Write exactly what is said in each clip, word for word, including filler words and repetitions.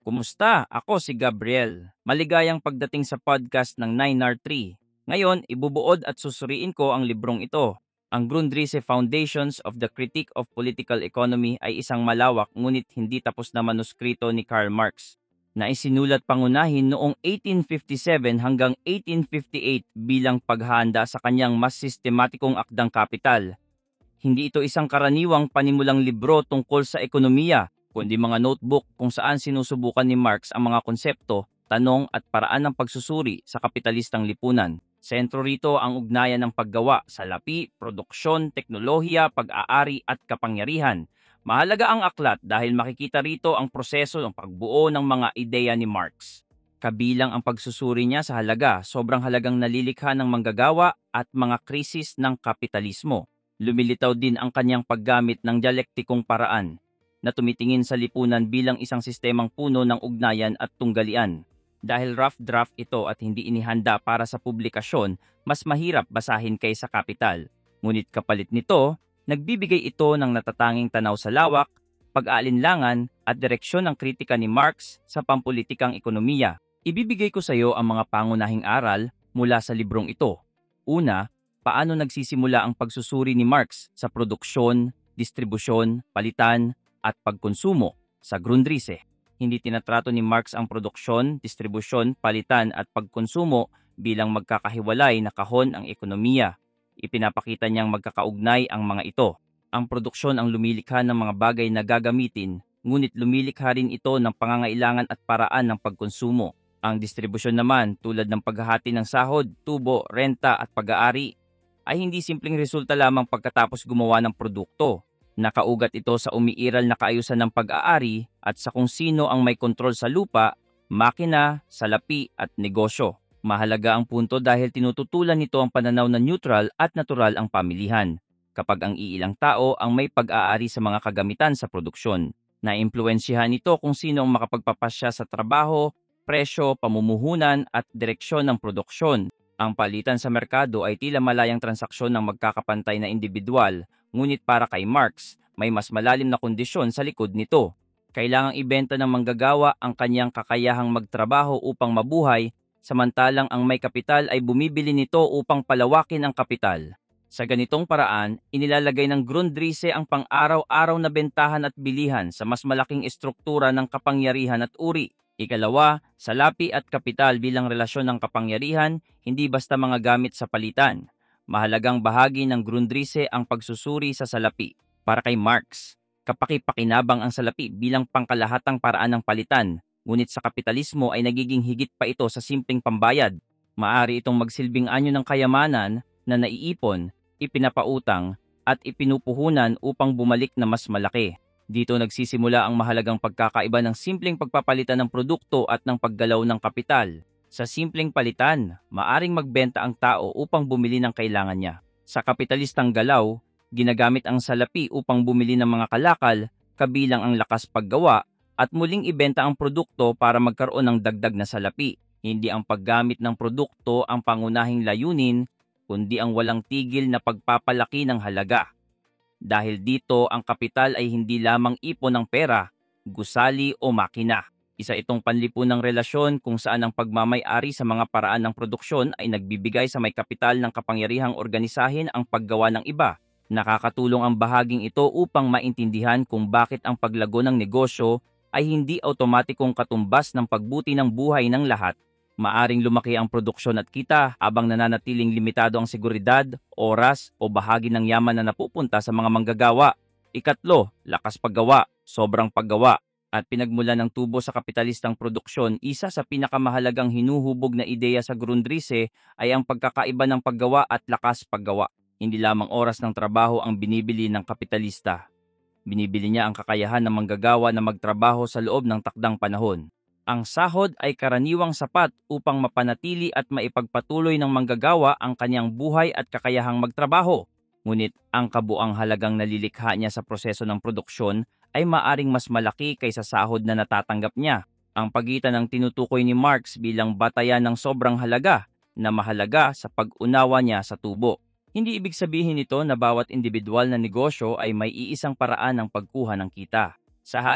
Kumusta? Ako si Gabriel. Maligayang pagdating sa podcast ng nine R three. Ngayon, ibubuod at susuriin ko ang librong ito. Ang Grundrisse Foundations of the Critique of Political Economy ay isang malawak ngunit hindi tapos na manuskrito ni Karl Marx na isinulat pangunahin noong eighteen fifty-seven hanggang eighteen fifty-eight bilang paghahanda sa kanyang mas sistematikong akdang kapital. Hindi ito isang karaniwang panimulang libro tungkol sa ekonomiya, kundi mga notebook kung saan sinusubukan ni Marx ang mga konsepto, tanong at paraan ng pagsusuri sa kapitalistang lipunan. Sentro rito ang ugnayan ng paggawa sa lapi, produksyon, teknolohiya, pag-aari at kapangyarihan. Mahalaga ang aklat dahil makikita rito ang proseso ng pagbuo ng mga ideya ni Marx. Kabilang ang pagsusuri niya sa halaga, sobrang halagang nalilikha ng manggagawa at mga krisis ng kapitalismo. Lumilitaw din ang kanyang paggamit ng dialektikong paraan na tumitingin sa lipunan bilang isang sistemang puno ng ugnayan at tunggalian. Dahil rough draft ito at hindi inihanda para sa publikasyon, mas mahirap basahin kaysa kapital. Ngunit kapalit nito, nagbibigay ito ng natatanging tanaw sa lawak, pag-aalinlangan at direksyon ng kritika ni Marx sa pampulitikang ekonomiya. Ibibigay ko sa iyo ang mga pangunahing aral mula sa librong ito. Una, paano nagsisimula ang pagsusuri ni Marx sa produksyon, distribusyon, palitan, at pagkonsumo sa Grundrisse. Hindi tinatrato ni Marx ang produksyon, distribusyon, palitan at pagkonsumo bilang magkakahiwalay na kahon ang ekonomiya. Ipinapakita niyang magkakaugnay ang mga ito. Ang produksyon ang lumilikha ng mga bagay na gagamitin, ngunit lumilikha rin ito ng pangangailangan at paraan ng pagkonsumo. Ang distribusyon naman, tulad ng paghahati ng sahod, tubo, renta at pag-aari, ay hindi simpleng resulta lamang pagkatapos gumawa ng produkto. Nakaugat ito sa umiiral na kaayusan ng pag-aari at sa kung sino ang may kontrol sa lupa, makina, salapi at negosyo. Mahalaga ang punto dahil tinututulan nito ang pananaw na neutral at natural ang pamilihan, kapag ang iilang tao ang may pag-aari sa mga kagamitan sa produksyon. Naimpluwensyahan nito kung sino ang makapagpapasya sa trabaho, presyo, pamumuhunan at direksyon ng produksyon. Ang palitan sa merkado ay tila malayang transaksyon ng magkakapantay na individual, ngunit para kay Marx, may mas malalim na kondisyon sa likod nito. Kailangang ibenta ng manggagawa ang kanyang kakayahang magtrabaho upang mabuhay, samantalang ang may kapital ay bumibili nito upang palawakin ang kapital. Sa ganitong paraan, inilalagay ng Grundrisse ang pang-araw-araw na bentahan at bilihan sa mas malaking estruktura ng kapangyarihan at uri. Ikalawa, salapi at kapital bilang relasyon ng kapangyarihan, hindi basta mga gamit sa palitan. Mahalagang bahagi ng Grundrisse ang pagsusuri sa salapi. Para kay Marx, kapaki-pakinabang ang salapi bilang pangkalahatang paraan ng palitan, ngunit sa kapitalismo ay nagiging higit pa ito sa simpleng pambayad. Maari itong magsilbing anyo ng kayamanan na naiipon, ipinapautang, at ipinupuhunan upang bumalik na mas malaki. Dito nagsisimula ang mahalagang pagkakaiba ng simpleng pagpapalitan ng produkto at ng paggalaw ng kapital. Sa simpleng palitan, maaring magbenta ang tao upang bumili ng kailangan niya. Sa kapitalistang galaw, ginagamit ang salapi upang bumili ng mga kalakal, kabilang ang lakas paggawa, at muling ibenta ang produkto para magkaroon ng dagdag na salapi. Hindi ang paggamit ng produkto ang pangunahing layunin, kundi ang walang tigil na pagpapalaki ng halaga. Dahil dito, ang kapital ay hindi lamang ipon ng pera, gusali o makina. Isa itong panlipunang relasyon kung saan ang pagmamay-ari sa mga paraan ng produksyon ay nagbibigay sa may kapital ng kapangyarihang organisahin ang paggawa ng iba. Nakakatulong ang bahaging ito upang maintindihan kung bakit ang paglago ng negosyo ay hindi automatikong katumbas ng pagbuti ng buhay ng lahat. Maaring lumaki ang produksyon at kita habang nananatiling limitado ang seguridad, oras o bahagi ng yaman na napupunta sa mga manggagawa. Ikatlo, lakas paggawa, sobrang paggawa, at pinagmulan ng tubo sa kapitalistang produksyon. Isa sa pinakamahalagang hinuhubog na ideya sa Grundrisse ay ang pagkakaiba ng paggawa at lakas paggawa. Hindi lamang oras ng trabaho ang binibili ng kapitalista. Binibili niya ang kakayahan ng manggagawa na magtrabaho sa loob ng takdang panahon. Ang sahod ay karaniwang sapat upang mapanatili at maipagpatuloy ng manggagawa ang kanyang buhay at kakayahang magtrabaho. Ngunit ang kabuang halagang nalilikha niya sa proseso ng produksyon ay maaring mas malaki kaysa sahod na natatanggap niya. Ang pagitan ng tinutukoy ni Marx bilang batayan ng sobrang halaga na mahalaga sa pag-unawa niya sa tubo. Hindi ibig sabihin nito na bawat individual na negosyo ay may iisang paraan ng pagkuha ng kita. Sa halip,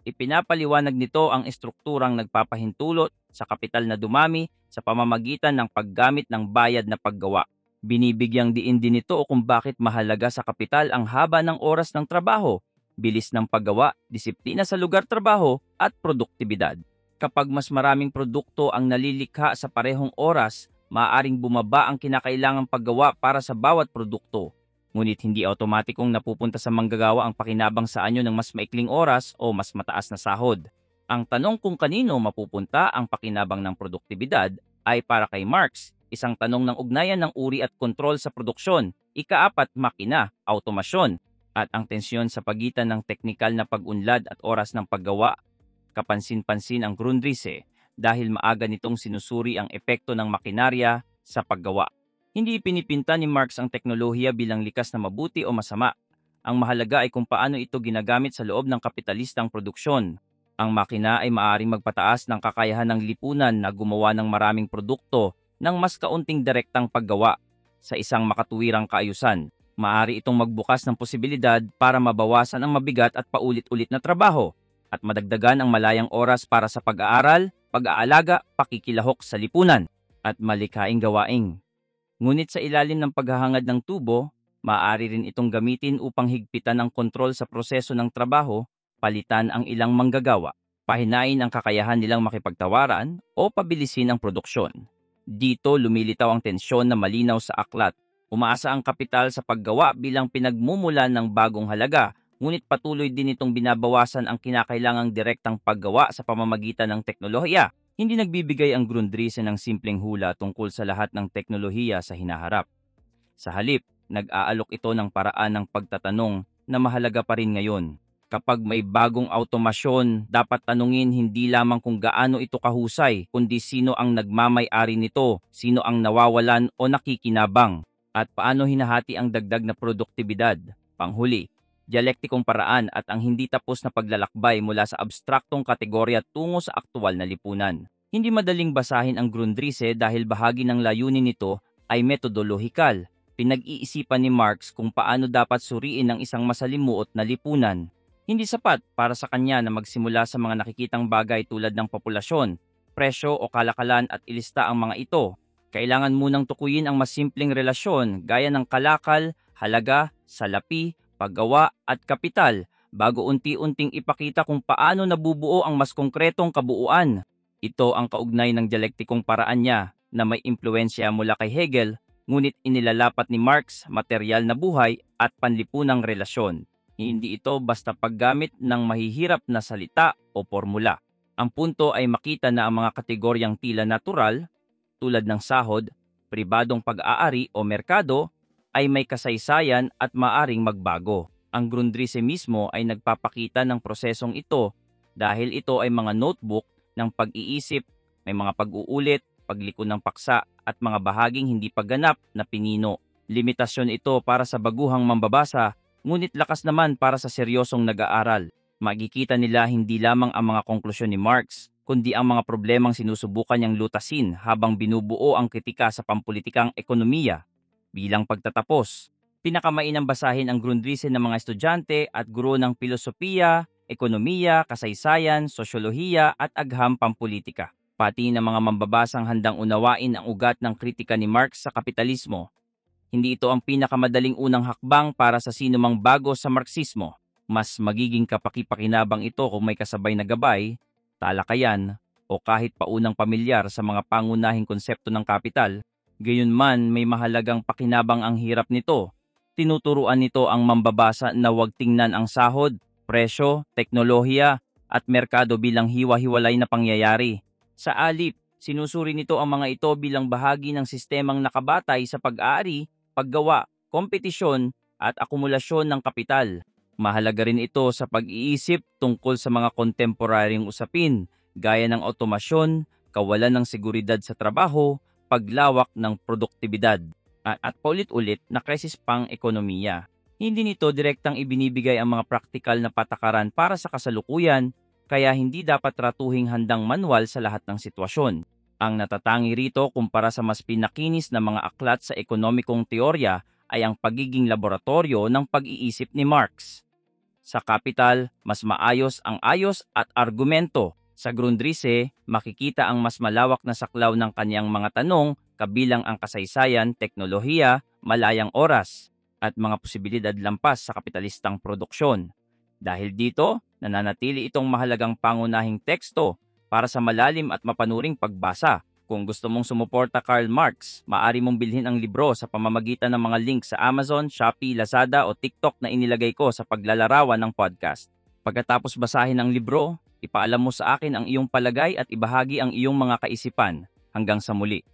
Ipinapaliwanag nito ang estrukturang nagpapahintulot sa kapital na dumami sa pamamagitan ng paggamit ng bayad na paggawa. Binibigyang diin din nito kung bakit mahalaga sa kapital ang haba ng oras ng trabaho, bilis ng paggawa, disiplina sa lugar trabaho, at produktibidad. Kapag mas maraming produkto ang nalilikha sa parehong oras, maaaring bumaba ang kinakailangang paggawa para sa bawat produkto. Ngunit hindi automatikong napupunta sa manggagawa ang pakinabang sa anyo ng mas maikling oras o mas mataas na sahod. Ang tanong kung kanino mapupunta ang pakinabang ng produktibidad ay para kay Marx, isang tanong ng ugnayan ng uri at kontrol sa produksyon, ikaapat makina, automasyon, at ang tensyon sa pagitan ng teknikal na pag-unlad at oras ng paggawa. Kapansin-pansin ang Grundrisse dahil maaga nitong sinusuri ang epekto ng makinarya sa paggawa. Hindi pinipinta ni Marx ang teknolohiya bilang likas na mabuti o masama. Ang mahalaga ay kung paano ito ginagamit sa loob ng kapitalistang produksyon. Ang makina ay maaaring magpataas ng kakayahan ng lipunan na gumawa ng maraming produkto ng mas kaunting direktang paggawa. Sa isang makatuwirang kaayusan, maaari itong magbukas ng posibilidad para mabawasan ang mabigat at paulit-ulit na trabaho at madagdagan ang malayang oras para sa pag-aaral, pag-aalaga, pakikilahok sa lipunan, at malikhaing gawaing. Ngunit sa ilalim ng paghahangad ng tubo, maaari rin itong gamitin upang higpitan ang kontrol sa proseso ng trabaho, palitan ang ilang manggagawa, pahinain ang kakayahan nilang makipagtawaran o pabilisin ang produksyon. Dito lumilitaw ang tensyon na malinaw sa aklat. Umaasa ang kapital sa paggawa bilang pinagmumulan ng bagong halaga, ngunit patuloy din itong binabawasan ang kinakailangang direktang paggawa sa pamamagitan ng teknolohiya. Hindi nagbibigay ang Grundrisse ng simpleng hula tungkol sa lahat ng teknolohiya sa hinaharap. Sa halip, nag-aalok ito ng paraan ng pagtatanong na mahalaga pa rin ngayon. Kapag may bagong automasyon, dapat tanungin hindi lamang kung gaano ito kahusay, kundi sino ang nagmamay-ari nito, sino ang nawawalan o nakikinabang, at paano hinahati ang dagdag na produktibidad. Panghuli, dialektikong paraan at ang hindi tapos na paglalakbay mula sa abstraktong kategorya tungo sa aktual na lipunan. Hindi madaling basahin ang Grundrisse dahil bahagi ng layunin nito ay metodologikal. Pinag-iisipan ni Marx kung paano dapat suriin ang isang masalimuot na lipunan. Hindi sapat para sa kanya na magsimula sa mga nakikitang bagay tulad ng populasyon, presyo o kalakalan at ilista ang mga ito. Kailangan munang tukuyin ang mas simpleng relasyon gaya ng kalakal, halaga, salapi, paggawa at kapital bago unti-unting ipakita kung paano nabubuo ang mas konkretong kabuuan. Ito ang kaugnay ng dialektikong paraan niya na may impluensya mula kay Hegel, ngunit inilalapat ni Marx materyal na buhay at panlipunang relasyon. Hindi ito basta paggamit ng mahihirap na salita o formula. Ang punto ay makita na ang mga kategoryang tila natural, tulad ng sahod, pribadong pag-aari o merkado, ay may kasaysayan at maaring magbago. Ang Grundrisse mismo ay nagpapakita ng prosesong ito dahil ito ay mga notebook ng pag-iisip, may mga pag-uulit, pagliko ng paksa at mga bahaging hindi pagganap na pinino. Limitasyon ito para sa baguhang mambabasa, ngunit lakas naman para sa seryosong nag-aaral. Makikita nila hindi lamang ang mga konklusyon ni Marx, kundi ang mga problemang sinusubukan niyang lutasin habang binubuo ang kritika sa pampulitikang ekonomiya. Bilang pagtatapos, pinakamainam basahin ang Grundrisse ng mga estudyante at guro ng filosofiya, ekonomiya, kasaysayan, sosyolohiya at agham pampulitika. Pati ng mga mambabasang handang unawain ang ugat ng kritika ni Marx sa kapitalismo. Hindi ito ang pinakamadaling unang hakbang para sa sinumang bago sa Marxismo. Mas magiging kapaki-pakinabang ito kung may kasabay na gabay, talakayan, o kahit paunang pamilyar sa mga pangunahing konsepto ng kapital. Gayunman may mahalagang pakinabang ang hirap nito. Tinuturuan nito ang mambabasa na huwag tingnan ang sahod, presyo, teknolohiya, at merkado bilang hiwa-hiwalay na pangyayari. Sa alip, sinusuri nito ang mga ito bilang bahagi ng sistemang nakabatay sa pag-aari, paggawa, kompetisyon, at akumulasyon ng kapital. Mahalaga rin ito sa pag-iisip tungkol sa mga kontemporaryong usapin, gaya ng automasyon, kawalan ng seguridad sa trabaho, paglawak ng produktibidad, at, at paulit-ulit na krisis pang ekonomiya. Hindi nito direktang ibinibigay ang mga praktikal na patakaran para sa kasalukuyan, kaya hindi dapat tratuhing handang manual sa lahat ng sitwasyon. Ang natatangi rito kumpara sa mas pinakinis na mga aklat sa ekonomikong teorya ay ang pagiging laboratorio ng pag-iisip ni Marx. Sa Kapital, mas maayos ang ayos at argumento. Sa Grundrisse, makikita ang mas malawak na saklaw ng kanyang mga tanong kabilang ang kasaysayan, teknolohiya, malayang oras, at mga posibilidad lampas sa kapitalistang produksyon. Dahil dito, nananatili itong mahalagang pangunahing teksto para sa malalim at mapanuring pagbasa. Kung gusto mong sumuporta Karl Marx, maaari mong bilhin ang libro sa pamamagitan ng mga link sa Amazon, Shopee, Lazada o TikTok na inilagay ko sa paglalarawan ng podcast. Pagkatapos basahin ang libro, ipaalam mo sa akin ang iyong palagay at ibahagi ang iyong mga kaisipan. Hanggang sa muli.